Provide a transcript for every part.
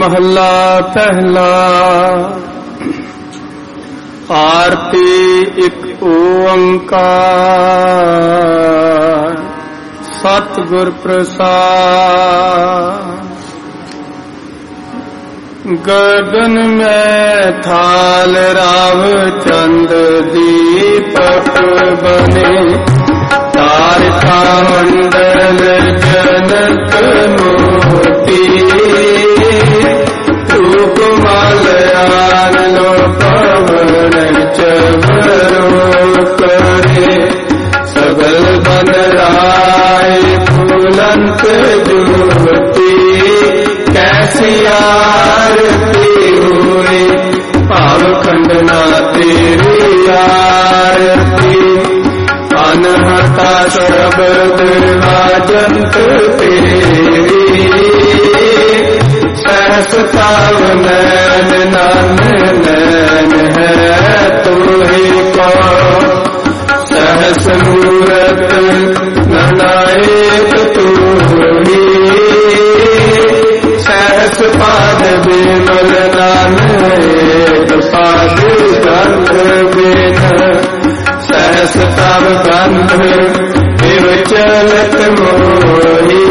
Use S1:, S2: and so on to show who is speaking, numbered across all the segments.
S1: महला पहला। आरती एक ओंकार सतगुर प्रसाद। गगन में थाल राव चंद दीपक बने, तारका मंडल जनक मोती। रूप मालयान लो पवन चवरो करे, सगल बन राय फूलंत ज्योति। कैसी आरती हुई पाव खंडना तेरी आरती। अनहता शब्द वाजंत तेरी, सहस्ताव नैन नैन नैन है तुम्ही को। सहस मूरत ननायक तुम्ही, सहस पाद विमल नानक पाद गंध बिन। सहस तव गंध एव चलत मोही,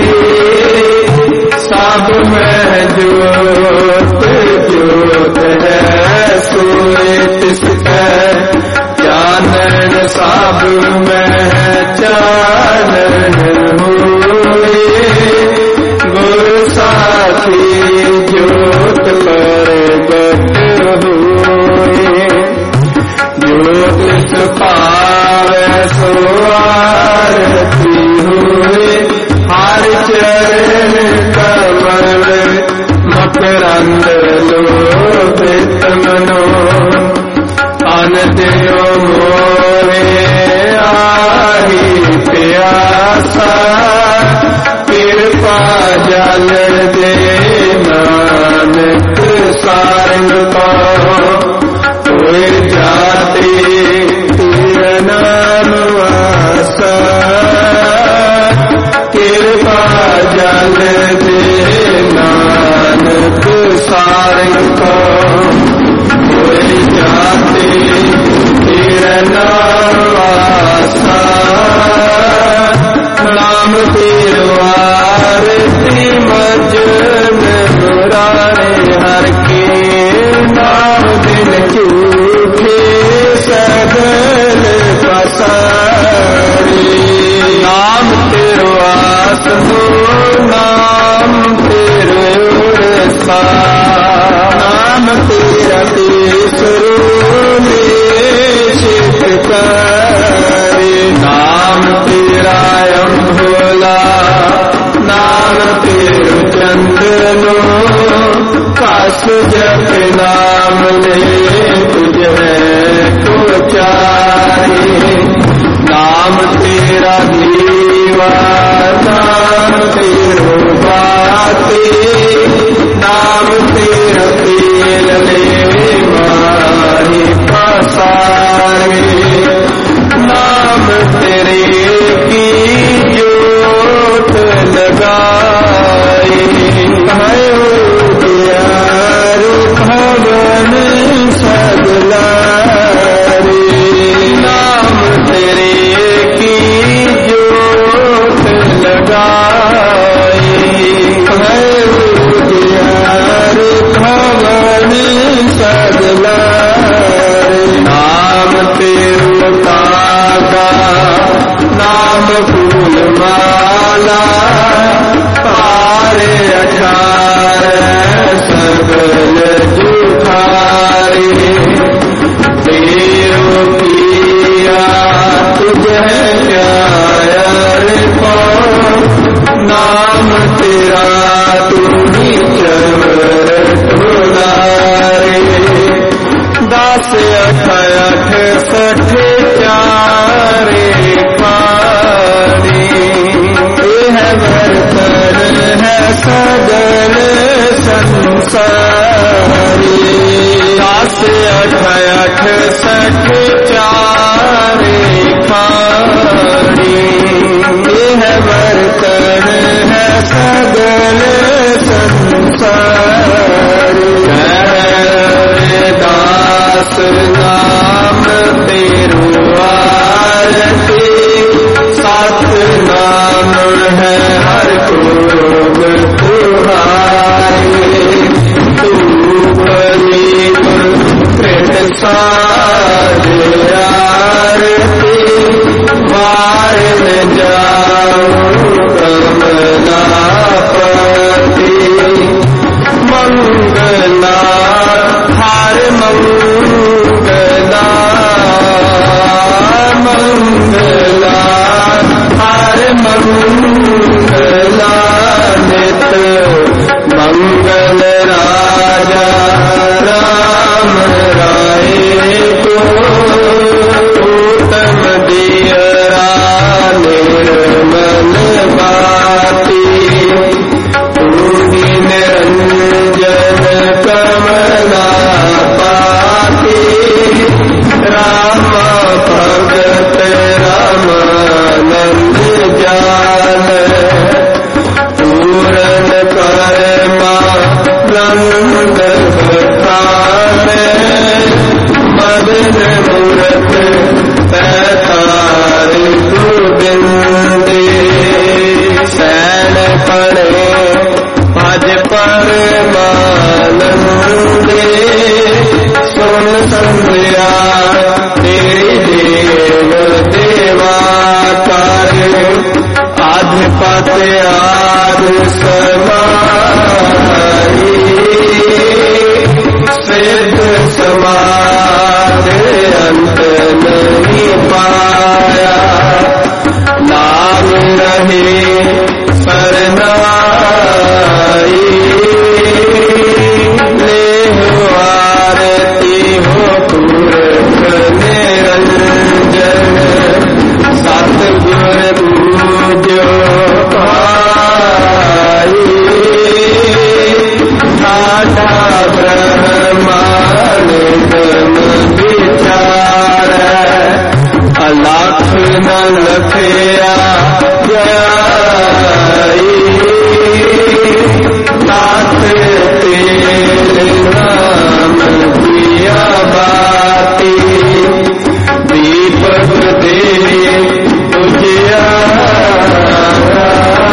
S1: सब में ज्योत ज्योत है सोए तिसकै। जानन सब में चानन होए, गुरु साथी ज्योत परगट होए। ज्योत सुपावै सो आरती होए, हर चरण कमल मकरंद लोभित मनो। अन दिनो मोरे आही प्यासा, कृपा जल दे नानक सारंग पाओ। कोई जाति तीर नाम वासा, कृपा जल दे नानक सारंग पाओ। कोई जाति तीर नाम वासा, नाम तीरवारती मजन मुरारे। हर के नाम दिन झूठे सगल पसारी। नाम तिरवास हो नाम तिरसा, नाम तेरा तीसरो शिवकारी। नाम तेरा अम्भोला, नाम तेरु चंदनो। काश जप नाम ले तुझे को चारी। नाम तेरा दीवा, नाम तेरो बाती। नाम तेरा तेल ले माही पसारी। नाम तेरे की जोत लगाई, भयो दियारु भवन सगलारी। नाम तेरे की जोत लगाई, भयो दियारु भवन सगलारी। नाम तेरो तागा, नाम फूल माला। पारे 18 सगल जुठारी। देव किया तुझे प्यार को, नाम तेरा तुम्ही चवर दुलारे। 10 8 60 चारे पानी। यह बर्तन है सगल संसारी। 10 8 60 चारे पानी। यह बर्तन है सगल संसारी। समाई सिद्ध समाधि अंत नहीं पाया नाम रहे सरनाई ले हो आरती हो पुरख निरंजन सतगुर पूज्यो पाई ठाठा ब्रह्मांड विचार अलख न लखया जाई नाथ तेरे नाम दिया बाती दीपक तेरे उजियारा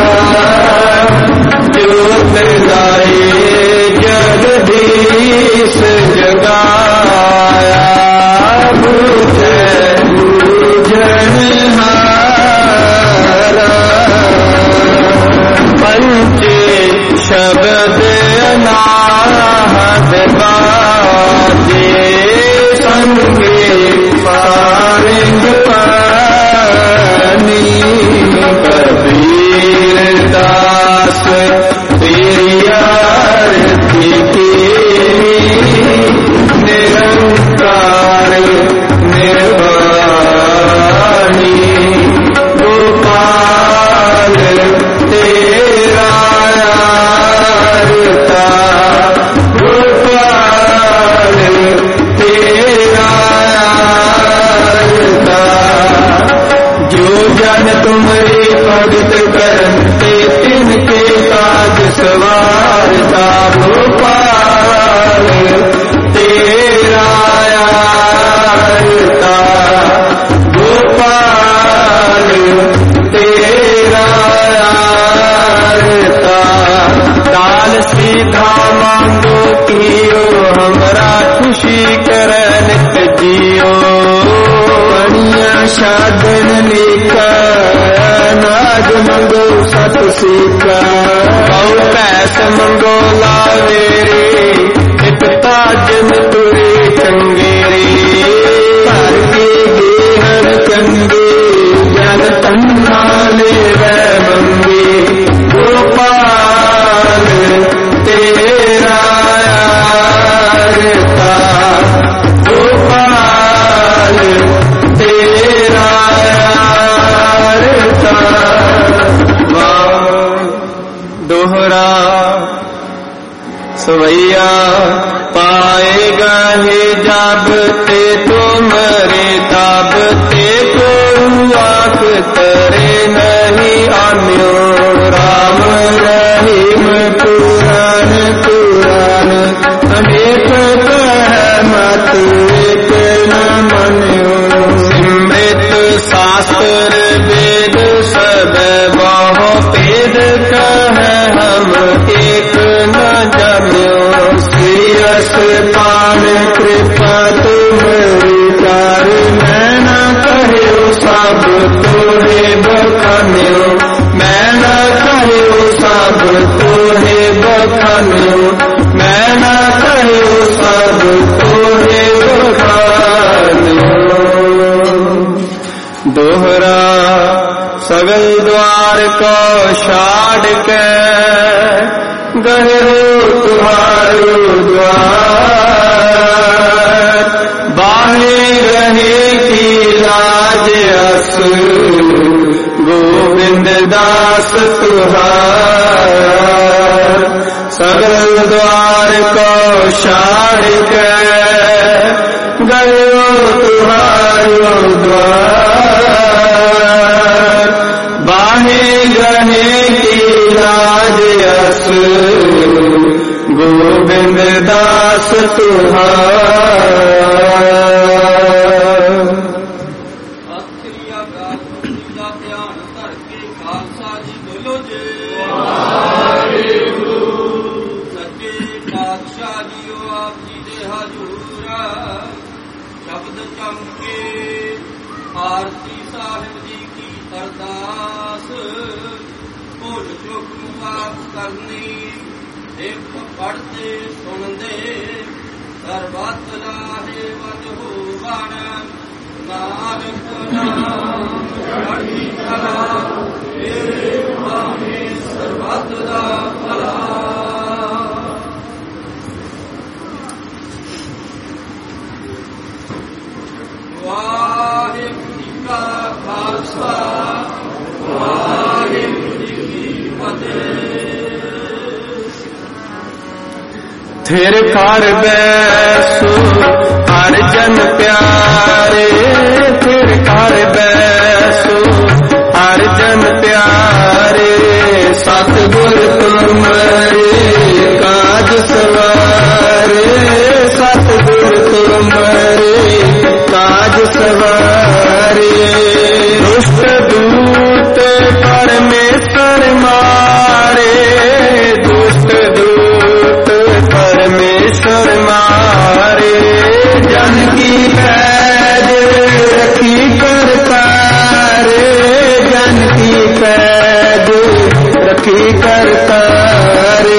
S1: ज्योत लाए जगदीश जगाया बुझनहारा पंचे शब्द अनाहत बाजे संगे पारंग पानी कबीर दास तेरी आरती की निरंकार निर्वाणी गोपाल तेरा आरता गोपाल तेरा आरता जो जन तुम्हारी भगत करते तिनके काज सवारता गोपाल तेरा आरता गोपाल तेरा आरता ताल सीधा मांगो कियो हमरा खुशी करन जियो बढ़िया साधन लेका नाग मंगो सत सीखा बहु पैस मंगो लावे रे एक ताजन तुरे चंगेरे घर के गेहर चंगे जन तन्नाले वह मंगे गोपाल तेरा आरता गोपाल तेरा आरता दोहरा सवैया पाएगा हे जब ते तुमरे तब ते को आँख तरे नहीं आम्यो राम रहीम पुराण पुराण अनेक कह मत एक न मन्यो सिमृत शास्त्र वेद सब बहु पेद कह हम एक न जम्यो श्रीयस पान कृपा तुम्हारी कार मैं न कहो सब तोहे बखान्यो मैं न कहो सब तोहे बखान्यो मैं न कहो सब तोहे बखान्यो दोहरा सगल द्वार को छाड़ के गहरो तुम्हारो द्वार बाहे रहे की लाज अस गोविंद दास तुहार सगल द्वार को छाड़ के गयो तुम्हारो द्वार बाहे रहे की लाज अस गोविंद दास तुहार ध्यान धर के खालसा जी बोलो जे सच्चे पातशाह जीओ आप जी दे हजूरा शब्द चमके आरती साहिब जी की अरदास भुल चुक ਪਾਪ ਕਰਨੀ ਇੱਕ ਪੜ੍ਹਦੇ ਸੁਣਦੇ ਸਰਬੱਤ ਲਾਹੇ ਵਜ ਹੋਵਣ ਨਾਨਕ ਨਾਮ ਚੜ੍ਹਦੀ ਕਲਾ ਤੇਰੇ ਭਾਣੇ ਸਰਬੱਤ ਦਾ ਭਲਾ। ਵਾਹਿਗੁਰੂ ਜੀ ਕਾ ਖਾਲਸਾ ਵਾਹਿਗੁਰੂ ਜੀ ਕੀ ਫਤਿਹ।
S2: ਥਿਰ ਕਰ ਬੈਸੋ ਹਰ ਜਨ ਪਿਆਰੇ, ਥਿਰ ਕਰ ਬੈਸੋ ਹਰ ਜਨ ਪਿਆਰੇ, ਸਤਿਗੁਰ ਤੁਮਰੇ ਕਾਜ ਸਵਾਰੇ, ਸਤਿਗੁਰ ਤੁਮਰੇ ਕਾਜ ਸਵਾਰੇ। ਦੁਸ਼ਟ ਦੂਤ ਪਰਮੇਸ਼ਰ ਮਾਰੇ, ਦੁਸ਼ਟ ਦੂਤ ਪਰਮੇਸ਼ਰ ਮਾਰੇ, ਜਨ ਕੀ ਪੈਜ ਰਖੀ ਕਰਤਾਰੇ, ਜਨ ਕੀ ਪੈਜ ਰਖੀ ਕਰਤਾਰੇ।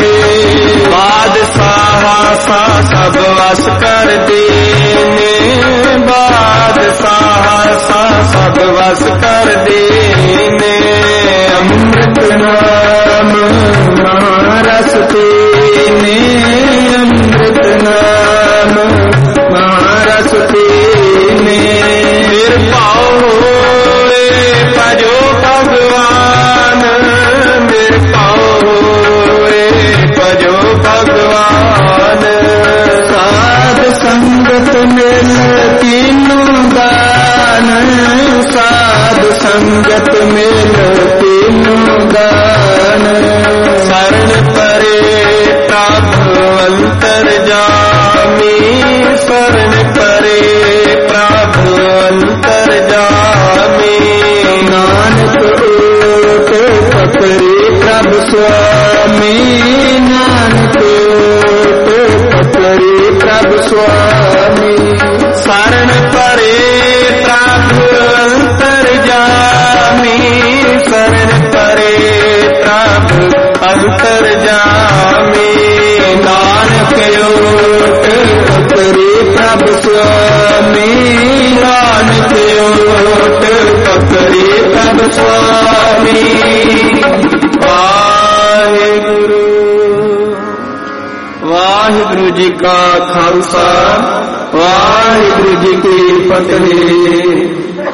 S2: ਬਾਦਸ਼ਾਹ ਸਾ ਸਭ ਵਸ ਕਰ ਦੇਨੇ, ਬਾਦਸ਼ਾਹ ਸਾ ਸਭ ਵਸ ਕਰ ਦੇਨੇ। ਅੰਮ੍ਰਿਤ ਨਾਮ ਮਹਾਰਸ ਪੀਨੇ, ਅੰਮ੍ਰਿਤ ਨਾਮ ਮਹਾਰਸ ਪੀਨੇ। ਨਿਰਭਉ ਹੋਏ ਭਜੋ ਭਗਵਾਨ, ਨਿਰਭਉ ਹੋਏ ਭਜੋ ਭਗਵਾਨ। ਸਾਧ ਸੰਗਤ ਮਿਲ ਤੀਨੋਂ ਦਾਨ, ਸਾਧ ਸੰਗਤ ਮਿਲ ਤੀਨੋਂ ਦਾਨ। ਸ਼ਰਨ ਪਰੇ ਪ੍ਰਭ ਅੰਤਰ ਜਾਮੀ, ਸ਼ਰਨ ਪਰੇ ਪ੍ਰਭ ਅੰਤਰ ਜਾਮੀ। ਨਾਨਕ ਓਟ ਪਕਰੇ ਪ੍ਰਭ ਸੁਆਮੀ, ਨਾਨਕ ਓਟ ਪਕਰੇ ਪ੍ਰਭ ਸੁਆਮੀ। ਸ਼ਰਨ ਪਰੇ ਪ੍ਰਭ ਅੰਤਰ ਜਾਮੀ, ਸ਼ਰਨ ਪਰੇ ਪ੍ਰਭ ਅੰਤਰ ਜਾਮੀ। ਨਾਨਕ ਓਟ ਪਕਰੇ ਪ੍ਰਭ ਸੁਆਮੀ, ਨਾਨਕ ਓਟ ਪਕਰੇ ਪ੍ਰਭ ਸੁਆਮੀ। ਵਾਹਿਗੁਰੂ ਵਾਹਿਗੁਰੂ ਜੀ ਕਾ ਖਾਲਸਾ ਵਾਹਿਗੁਰੂ ਜੀ ਕੀ ਫਤਿਹ।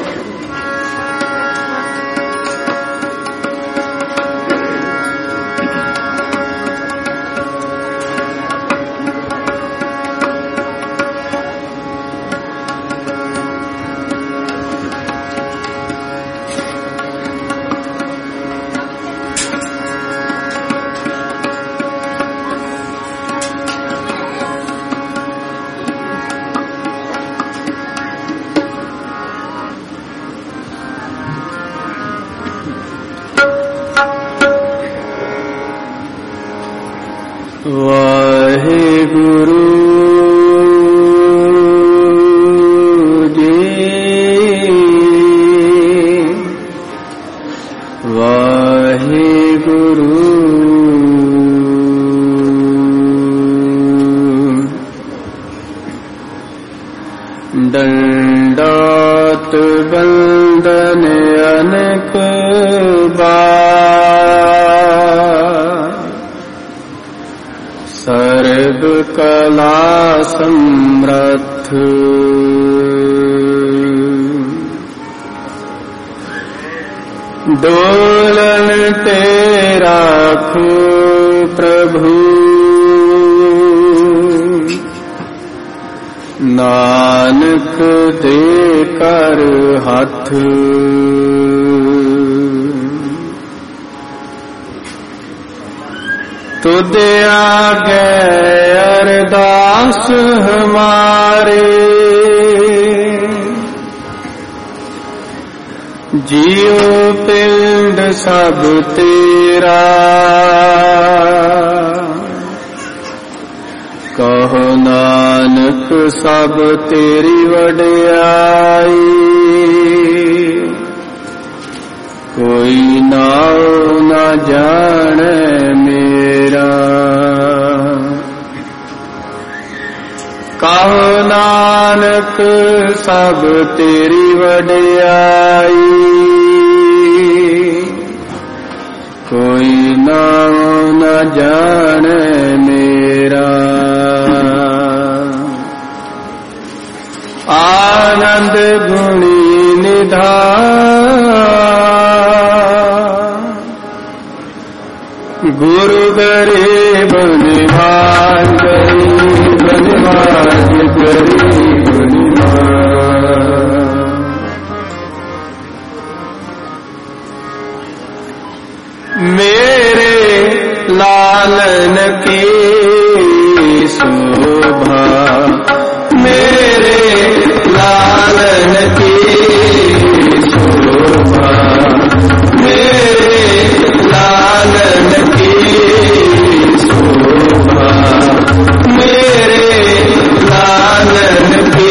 S2: ਵਾਹਿਗੁਰੂ ਜੀ, ਵਾਹਿਗੁਰੂ। ਦੰਡਾਤ ਬੰਦਨ ਅਨਕ ਬਾਰ, ਸਰਬ ਕਲਾ ਸਮਰੱਥ। ਡੋਲਨ ਤੇ ਰਾਖੋ ਪ੍ਰਭੂ, ਨਾਨਕ ਦੇ ਕਰ ਹੱਥ। ਤੁਧ ਆਗੇ ਅਰਦਾਸ ਹਮਾਰੇ, ਜੀਉ ਪਿੰਡ ਸਭ ਤੇਰਾ। ਕਹੋ ਨਾਨਕ ਸਭ ਤੇਰੀ ਵਡਿਆਈ, कोई नाम न जाने मेरा। कहो नानक सब तेरी वडियाई, कोई नाम न जाने मेरा। आनंद गुणी निधान गुरु गरीब निवाज, गरीब निवाज, गरीब निवाज। मेरे लालन की शोभा, मेरे लालन की शोभा, मेरे लालन की शोभा, मेरे लालन की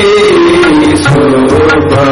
S2: शोभा।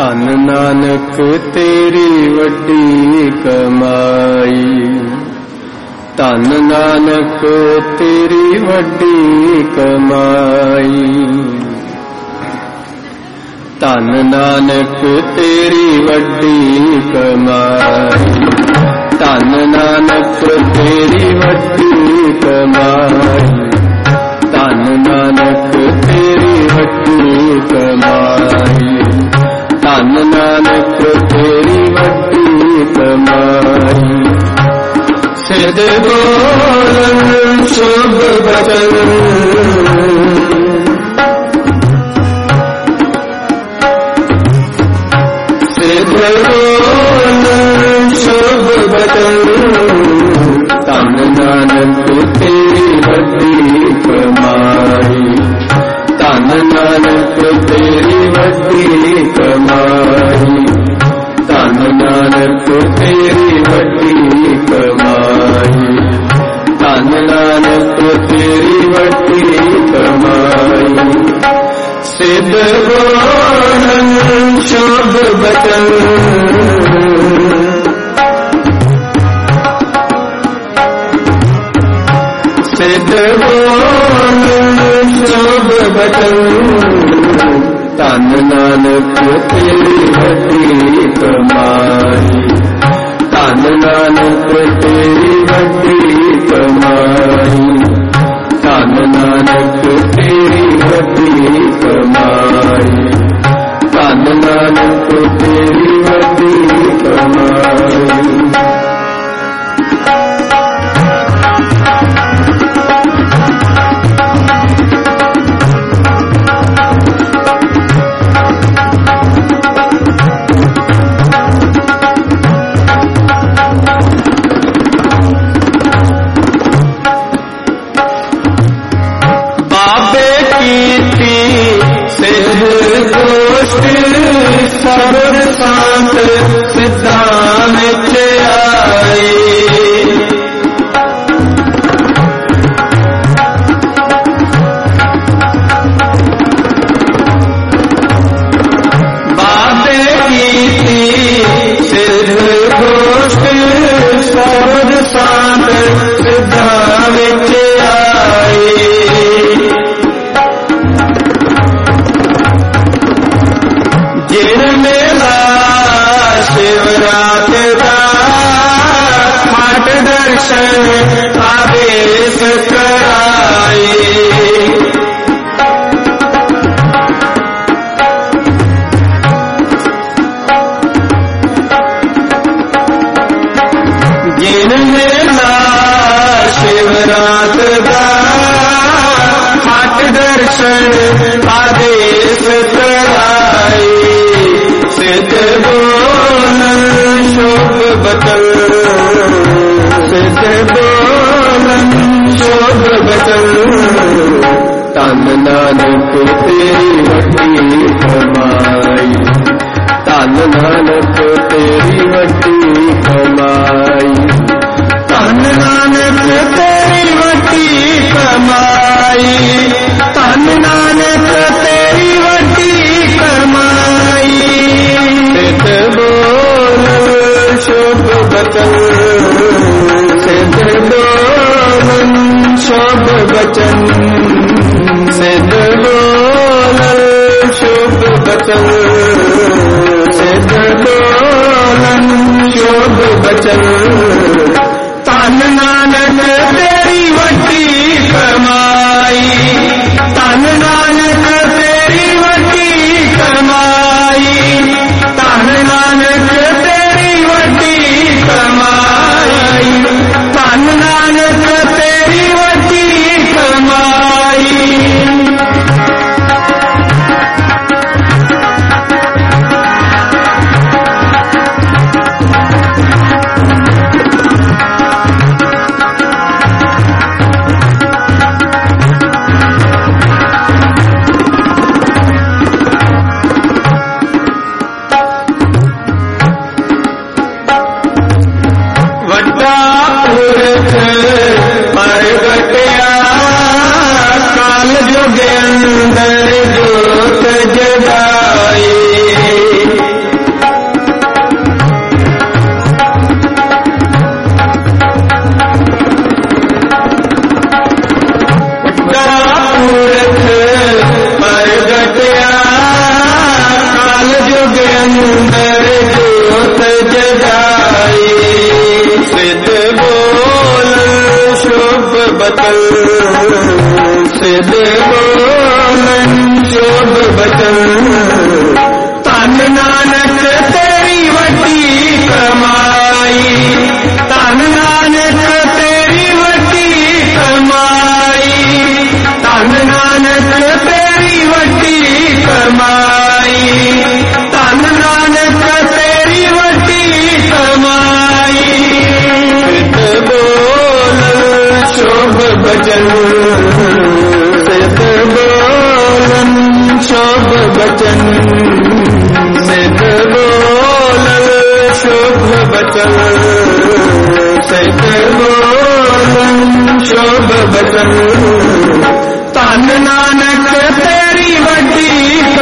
S2: ਧਨ ਨਾਨਕ ਤੇਰੀ ਵੱਡੀ ਕਮਾਈ, ਧਨ ਨਾਨਕ ਤੇਰੀ ਵੱਡੀ ਕਮਾਈ, ਧਨ ਨਾਨਕ ਤੇਰੀ ਵੱਡੀ ਕਮਾਈ, ਧਨ ਨਾਨਕ ਤੇਰੀ ਵੱਡੀ ਕਮਾਈ, ਧਨ ਨਾਨਕ ਤੇਰੀ ਵੱਡੀ ਕਮਾਈ, ਧਨ ਨਾਨਕ ਤੇਰੀ ਵੱਡੀ ਕਮਾਈ। ਸਿਧ ਬੋਲਨ ਸ਼ੁਭ ਬਚਨ, ਸਿਧ ਬੋਲਨ ਸ਼ੁਭ ਬਚਨ, ਧਨ ਨਾਨਕ ਤੇਰੀ ਵੱਡੀ ਕਮਾਈ, ਧਨ ਨਾਨਕ ਤੇਰੀ ਵੱਡੀ ਕਮਾਈ, ਧਨ ਨਾਨਕ ਤੇਰੀ ਵੱਡੀ ਕਮਾਈ, ਧਨ ਨਾਨਕ ਤੇਰੀ ਵੱਡੀ ਕਮਾਈ। ਸਿਧ ਬੋਲਨ ਸ਼ੁਭ ਬਚਨ, ਸਿਧ ਬੋਲਨ ਸ਼ੁਭ ਬਚਨ, ਧਨ ਨਾਨਕ ਤੇਰੀ ਵੱਡੀ ਕਮਾਈ, ਧਨ ਨਾਨਕ ਤੇਰੀ ਵੱਡੀ ਕਮਾਈ, ਧਨ ਨਾਨਕ ਤੇਰੀ ਵੱਡੀ ਕਮਾਈ, ਧਨ ਨਾਨਕ ਤੇਰੀ ਵੱਡੀ ਕਮਾਈ। ਸਰਬ ਸੰਤ ਸਿੱਧਾਂ ਵਿੱਚ ਆਈ, ਬਾਬੇ ਕੀਤੀ ਸਿੱਧ ਗੋਸ਼ਟ, ਸਰਬ ਸੰਤ ਸਿੱਧਾਂ ਵਿੱਚ ਆਈ, ਜਿਨ ਮੇਲਾ ਸ਼ਿਵਰਾਤ ਦਾ ਹਟ ਦਰਸ਼ਨ ਆਦੇਸ਼ ਕਰਾਏ, ਜਿਨ ਮੇਲਾ ਸ਼ਿਵਰਾਤ ਦਾ ਹਟ ਦਰਸ਼ਨ ਆਦੇਸ਼ ਕਰਾਏ। ਸਿਧ ਬੋਲਨ ਸ਼ੁਭ ਬਚਨ, ਸਿਧ ਬੋਲਨ ਸ਼ੁਭ ਬਚਨ, ਧਨ ਨਾਨਕ ਤੇਰੀ ਵੱਡੀ ਕਮਾਈ, ਧਨ ਨਾਨਕ ਤੇਰੀ ਵੱਡੀ ਕਮਾਈ, ਧਨ ਨਾਨਕ ਤੇਰੀ ਵੱਡੀ ਕਮਾਈ, ਧਨ ਨਾਨਕ ਤੇਰੀ ਵੱਡੀ ਕਮਾਈ। ਸਿਧ ਬੋਲਨ ਸ਼ੁਭ ਬਚਨ, ਸਿਧ ਬੋਲਨ ਸ਼ੁਭ ਬਚਨ, ਸਿਧ ਬੋਲਨ ਸ਼ੁਭ ਬਚਨ, ਸਿਧ ਬੋਲਨ ਸ਼ੁਭ ਬਚਨ, ਧਨ ਨਾਨਕ ਤੇਰੀ ਵੱਡੀ ਕਮਾਈ, ਧਨ ਨਾਨਕ ਤੇਰੀ ਵੱਡੀ ਕਮਾਈ, ਧਨ ਨਾਨਕ ਤੇਰੀ ਵੱਡੀ ਕਮਾਈ, ਧਨ ਨਾਨਕ ਤੇਰੀ ਵੱਡੀ ਕਮਾਈ। ਅੰਦਰ ਜੋਤ ਜਗਾਈ, सिद्ध बोलन शोभ बचन धन नानक तेरी वड्डी कमाई धन नानक तेरी वड्डी कमाई धन नानक तेरी वड्डी कमाई धन नानक तेरी वड्डी कमाई सिद्ध बोलन शोभ बचन सिद्ध बोलन शोभ बचन सिद्ध बोलन शोभ बचन सिद्ध बोलन शोभ बचन धन नानक तेरी वड्डी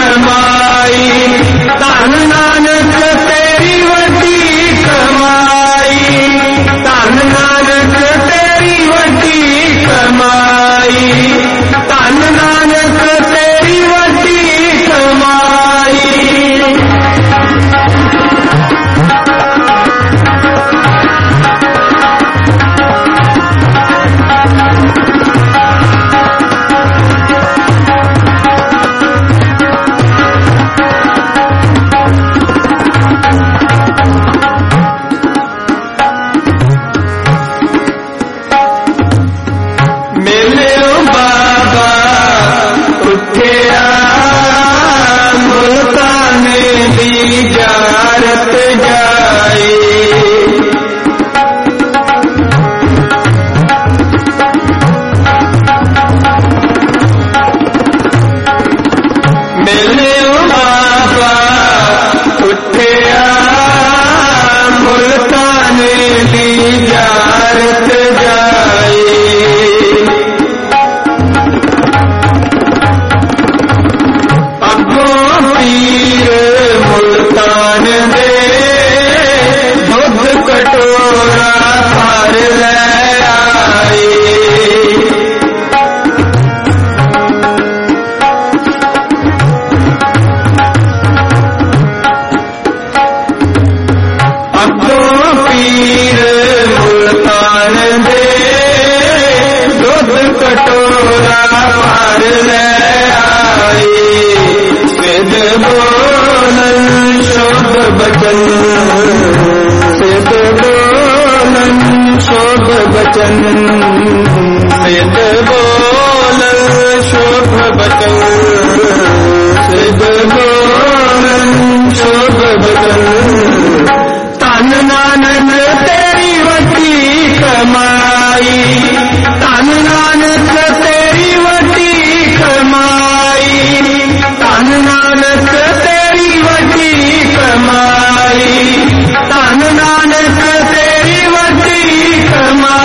S2: कमाई धन नानक तेरी वड्डी कमाई धन नानक तेरी वड्डी कमाई धन नानक तेरी वड्डी कमाई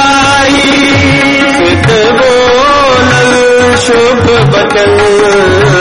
S2: शोभ बचन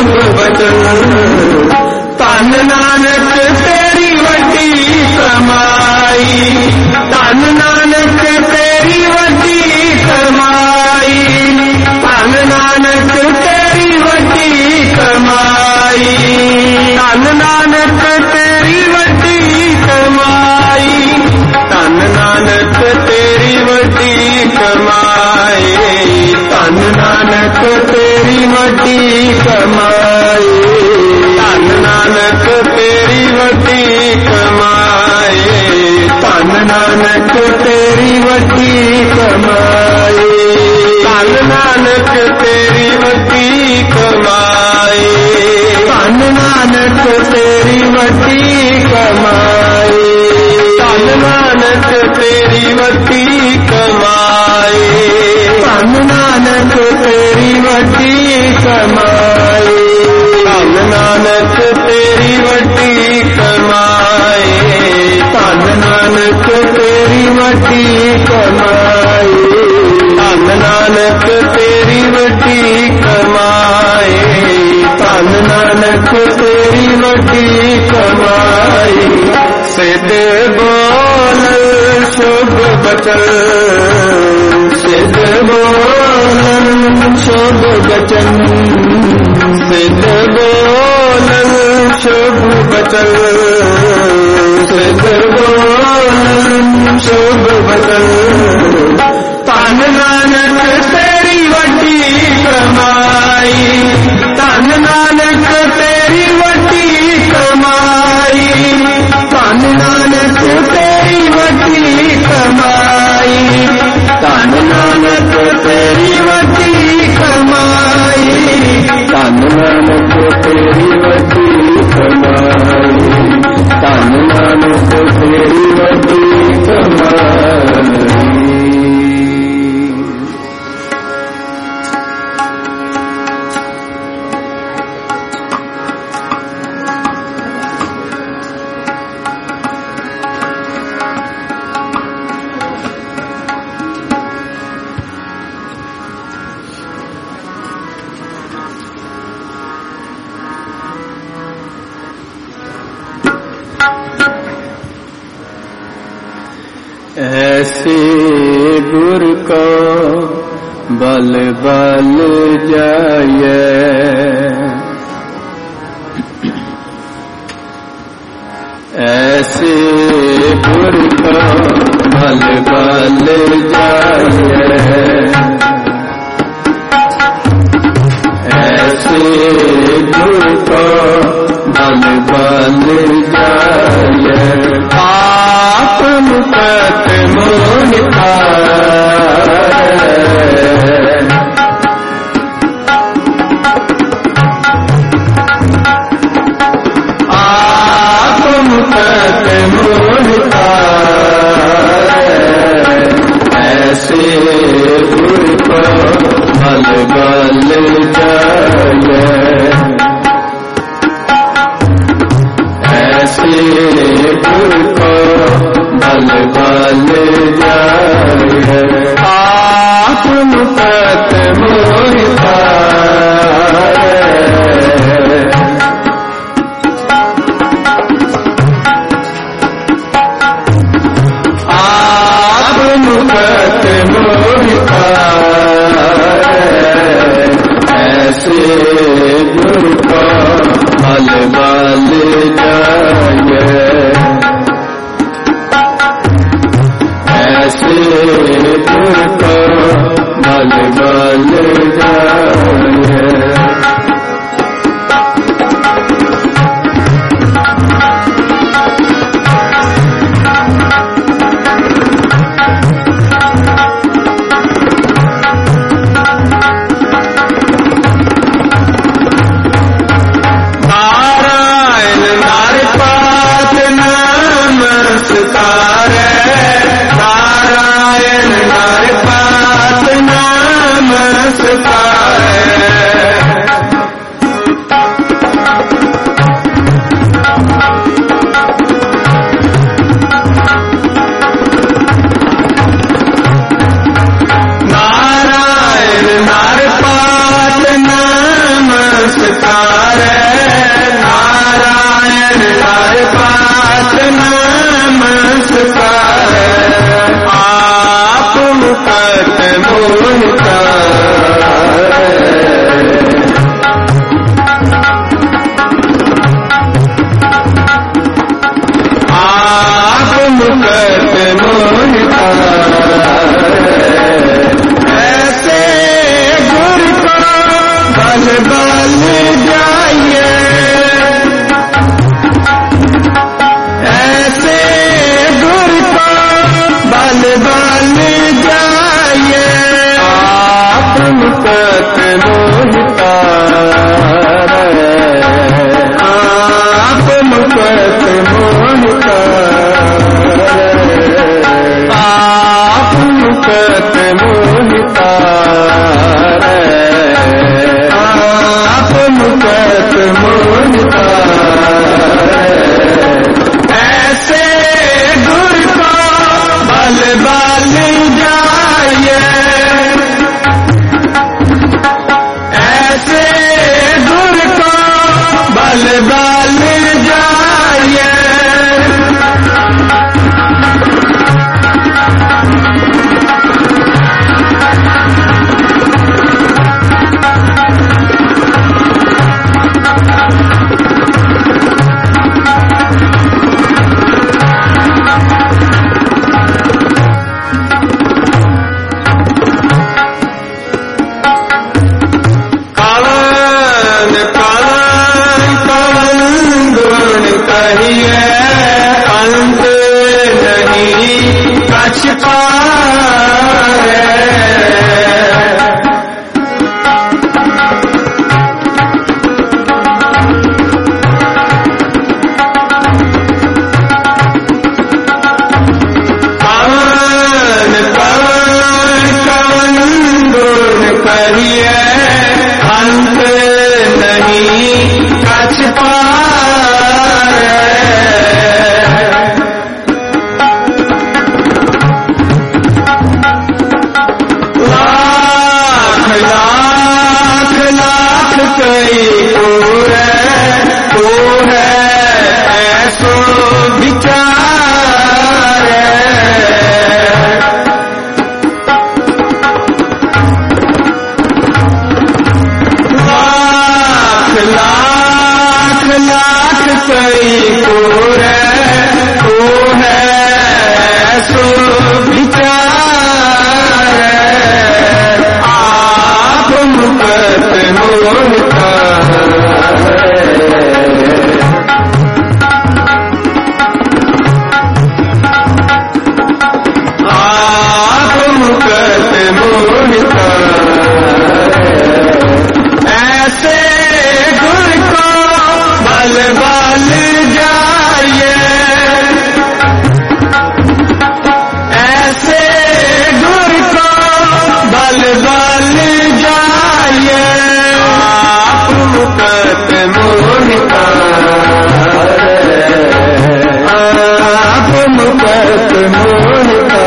S2: शुभ बचन धन नानक तेरी वड्डी कमाई धन नानक तेरी वड्डी कमाई धन नानक तेरी वड्डी कमाई धन नानक तेरी वड्डी कमाई धन नानक तेरी वड्डी कमाई धन नानक तेरी वड्डी कमाई धन नानक तेरी वड्डी कमाई धन नानक तेरी वड्डी कमाई धन नानक तेरी वड्डी कमाई धन नानक तेरी वड्डी कमाई धन नानक तेरी वड्डी कमाई धन नानक तेरी वड्डी कमाई धन नानक तेरी वड्डी कमाई धन नानक तेरी वड्डी कमाई धन नानक तेरी वड्डी कमाई धन नानक तेरी वड्डी कमाई सिद्ध बोल शुभ बचन सिद्ध बोल शुभ बचन सिद्ध बोल शुभ बचन सिद्ध बोल शुभ बचन धन नानक तेरी वड्डी कमाई धन नानक तेरी वड्डी कमाई धन नानक तेरी वड्डी कमाई धन नानक तेरी वड्डी कमाई धन नानक तेरी वड्डी कमाई धन नानक तेरी वड्डी कमाई। ऐसे गुर को बल बल जाए ऐसे गुर को बल बल जाए ऐसे गुर को बल बल जाए आप मुकत मोहिता आप मुकत मोहिता ऐसे गुर को बल बल जाए ऐसे गुर को बल बल जाए आप मुकत मोहिता आप मुकत मोहिता ऐसे गुर को बल बल जाए ऐसे गुर को बल बल जाए। मोहिता आप मुकत मोहिता ऐसे गुर को बल बल जाइए ऐसे गुर को बल बल जाइए आप मुकत मोहिता आप मुकत मोहिता आप मुकत मोहिता आप मुकत मोहिता ऐसे गुर को बल बल जाइए ऐसे गुर को बल बल जाइए अंत नहीं कछ पारे पवन पवन कवन गुण कहिए अंत नहीं कछ पारे लाख लाख कई को है ऐसो विचार लाख लाख लाख कई को है ऐसो विचार आप मुकत मोहिता आप मुकत मोहिता ऐसे गुर को बल बल जाइए ऐसे गुर को बल बल जाइए आप मुकत मोहिता आप मुकत मोहिता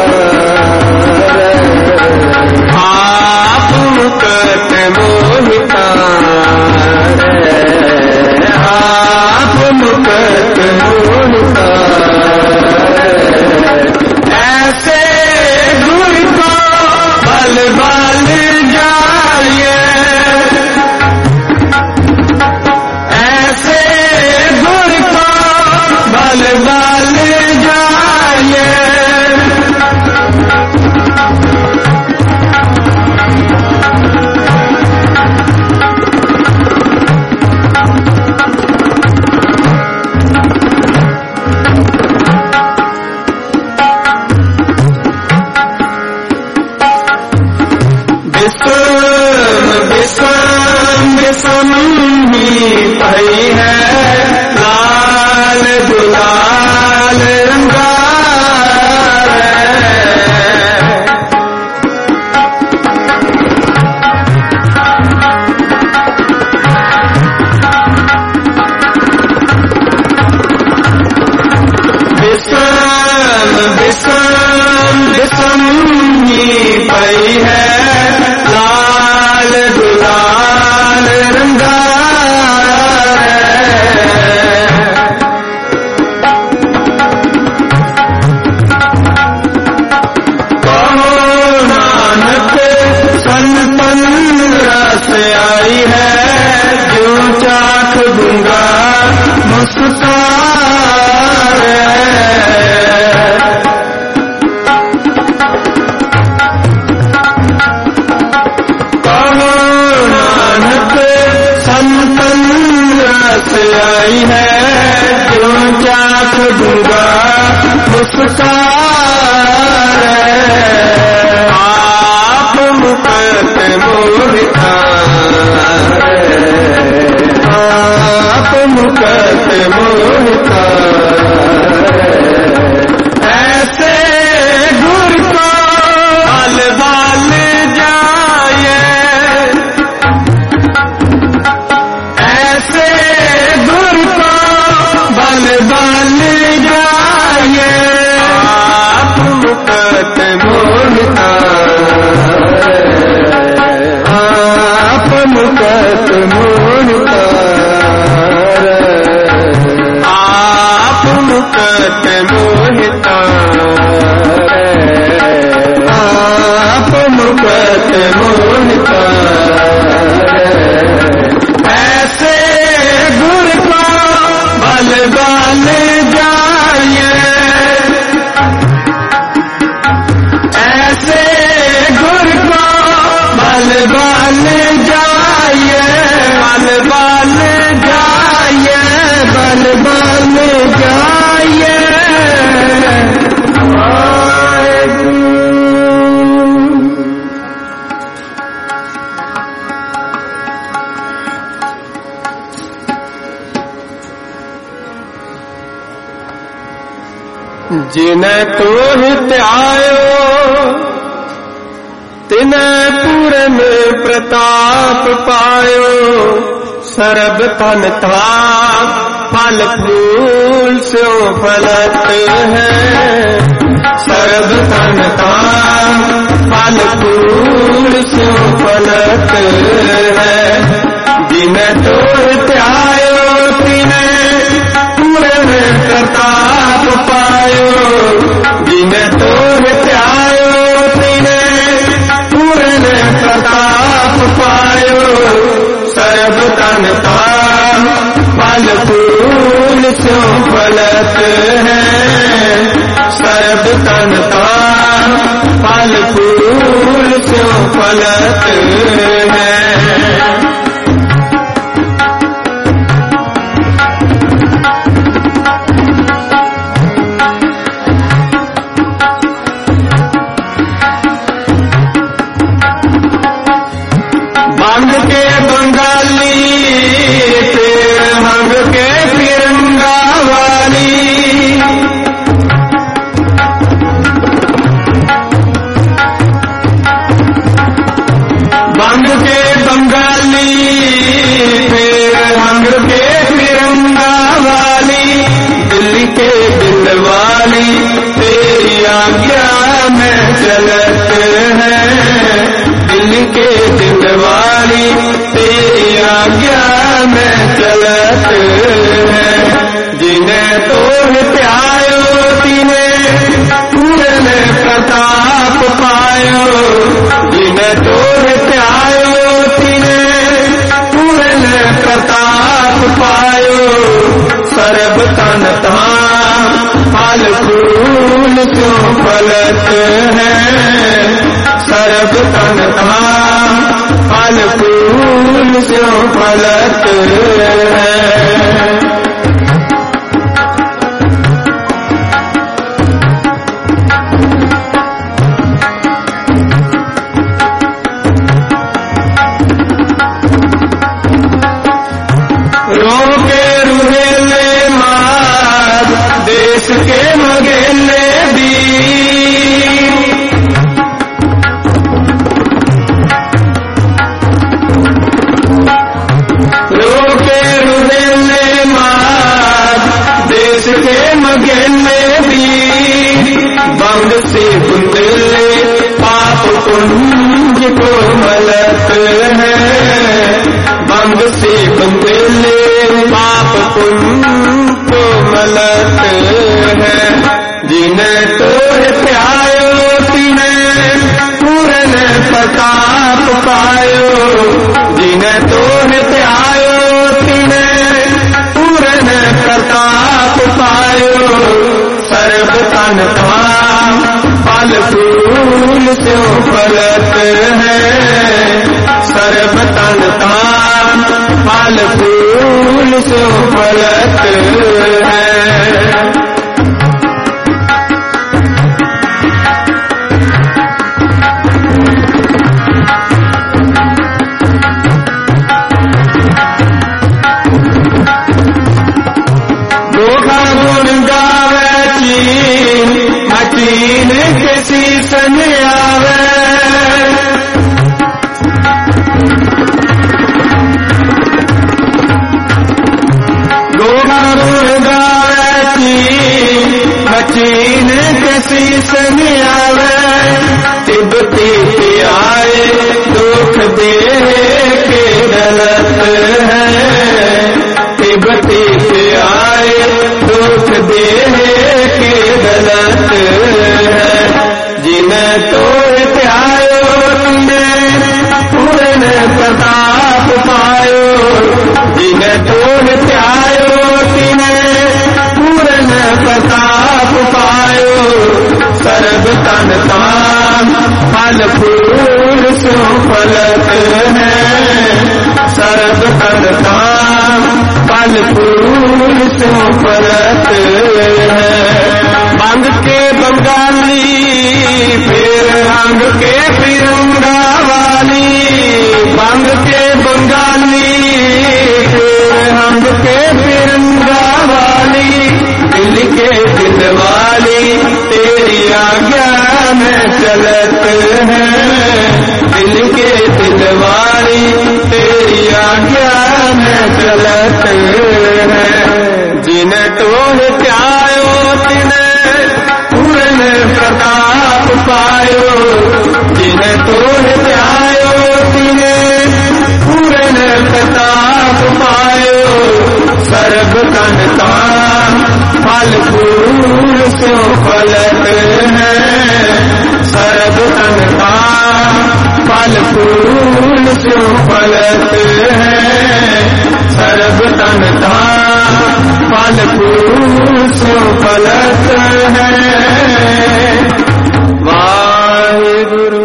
S2: आप मुकत मोहिता आप मुकत मोहिता ऐसे गुर को बल बल जाइए ऐसे गुर को बल बल जाइए विषम ही पई है लाल गुलाल रंगार विषम ही पई है लाल गुलाल रंगार चाख दूंगा मुस्कान। कहो नानक संतन रस आई है, जो चाख दूंगा मुस्कान। आप मुकत मोहिता, आप मुकत मोहिता। ऐसे गुर को बाल बाल जाए, ऐसे गुर को बाल बाल जाए। आप मुकत मोहिता, आप मुकत मोहिता। आप मुकत मोहिता, आप मुकत मोहिता। ऐसे गुर को बल बल जाए, ऐसे गुर को बल बल जाए। बल बल जाए, बल बल जाए। जिन्हें तो हित आयो, तिन्हें पूरन प्रताप पायो। सरब तन था फल फूल से फलत है, सरब तन था फल फूल से फलत है। जिन्हें तो हित आयो, तिन्हें पूरन प्रताप पायो। जिन्हें तो हित आयो, तिन्हें पूरन प्रताप पायो। सरब तन था फल फूल से फलत है, सरब तन था फल फूल से फलत है। भांग के बंगाली, भांग के तिरंगा वाली। भांग के बंगाली, भांग के तिरंगा वाली। दिल्ली के दिल वाली, तेरी आज्ञा में चलत है। दिल्ली के दिल वाली, तेरी आज्ञा में चलत है। जिन्हें तो हित आयो, तिन्हें पूरन प्रताप पायो। जिन्हें तो हित आयो, तिन्हें पूरन प्रताप पायो। सरब तन था फल फूल से फलत है, सरब तन था फल फूल से फलत है। रोके रुहेले मार, देश के मगेले भी। रोके सो फलत है। चीन किसी सन आवे गोगा गावे चीन किसी सन आवे तिब्बती आए दुख दे के गलत है। तिब्बती आए दुख दे के गलत है। जिन्हें तो त्यायो तुमने पूर्ण प्रताप पायो। जिन्हें तो त्यायो तुमने पूर्ण प्रताप पायो। सर्व तन ताम फल फूल सो फलत है। सर्व तन ताम फल फूल सो फलत है। बंग के बंगाली फिर रंग के फिरंगा वाली। बंग के बंगाली फिर रंग के फिरंगा वाली। दिल के दिल वाली तेरी आज्ञा में चलत है। दिल के दिल वाली तेरी आज्ञा में चलत है। जिन्हें तोह त्यायो तिन्हें पूर्ण प्रताप पायो। जिन्हें तोह त्यायो तिन्हें पूर्ण प्रताप पायो। सर्व तन ताम फल फूल सो फलत है। सर्व तन ताम फल फूल सो फलत है। सर्व तन ताम फल फूल सो फलत है। वाहिगुरु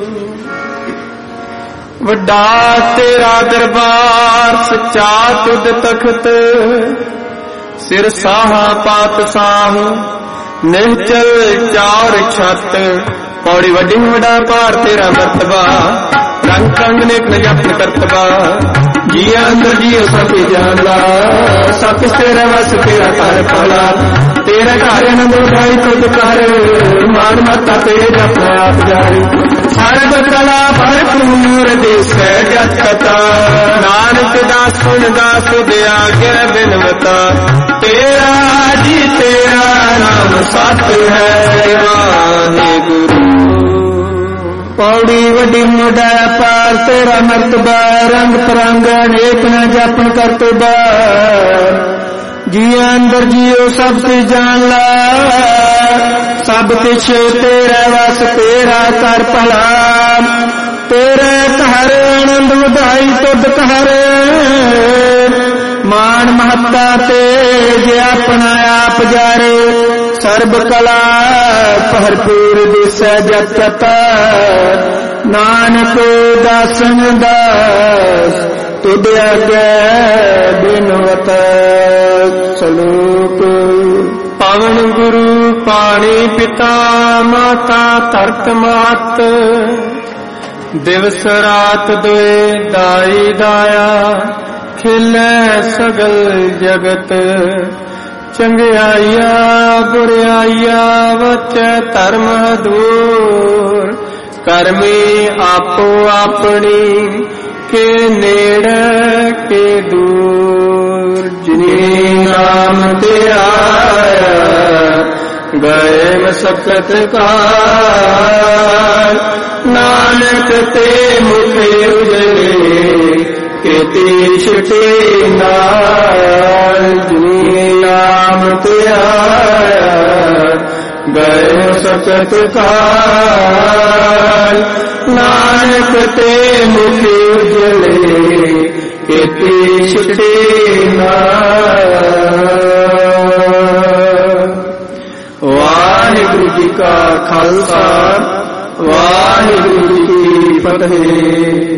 S2: वड्डा तेरा दरबार सच्चा तुद तख्त। सिर साहा पात साह निश्चल चार छत। पौड़ी वड्डी वड्डा पार तेरा मर्तबा। रंग रंग नेक न जपन करतबा। जिया अंदर जियो सब जानला। सब तेरा वस तेरा घर पाला। तेरा घर आनंद उठाई खुद कर। मान मता तेरे अपना आप जारी। सर्व कला भरपूर दिस जत कथा। नानक दास सुन दास दया के बिनवता। तेरा जी तेरा नाम सत है। वाहिगुरु पौड़ी वड्डी मोड़ा पार तेरा मर्तबा। रंग परंग अनेक न जपन करतबा। जिया अंदर जियो सब ते जान ला। सब कुछ तेरा वस तेरा कर भला। तेरे घर आनंद ਵਧਾਈ तुद घर। मान महत्ता तेज अपना आप जारे। सर्ब कला भरपूर दिस जत कथा। नानक दासन दास तुद आगे बिनवत। सलोक पावन गुरु पाणी पिता माता धरत मात। दिवस रात दोए दाई दाया। खिलै सगल जगत। चंगियाइया बुराइया वचै धर्म दूर। करमी आपो अपनी के नेड़े के दूर। जिनी नाम ते आया गए मसकत काल। नानक ते मुखे उजले केती छुटे नाल। जिनी नाम ते आया गए सकत काल। नानक ते मुखे उजले केती छुटे नाल। वाहिगुरु जी का खालसा वाहिगुरु जी की फतेह।